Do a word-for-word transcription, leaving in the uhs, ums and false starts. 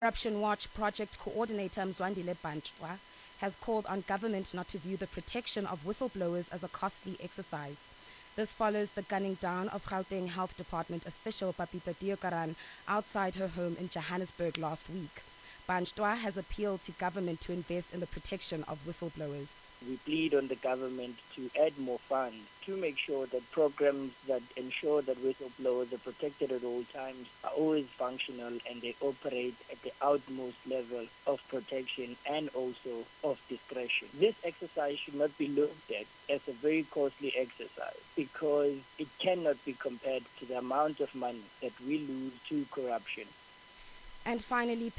Corruption Watch project coordinator Mzwandile Bantwa has called on government not to view the protection of whistleblowers as a costly exercise. This follows the gunning down of Gauteng Health Department official Papito Deokaran outside her home in Johannesburg last week. Bantwa has appealed to government to invest in the protection of whistleblowers. We plead on the government to add more funds to make sure that programs that ensure that whistleblowers are protected at all times are always functional and they operate at the utmost level of protection and also of discretion. This exercise should not be looked at as a very costly exercise because it cannot be compared to the amount of money that we lose to corruption. And finally,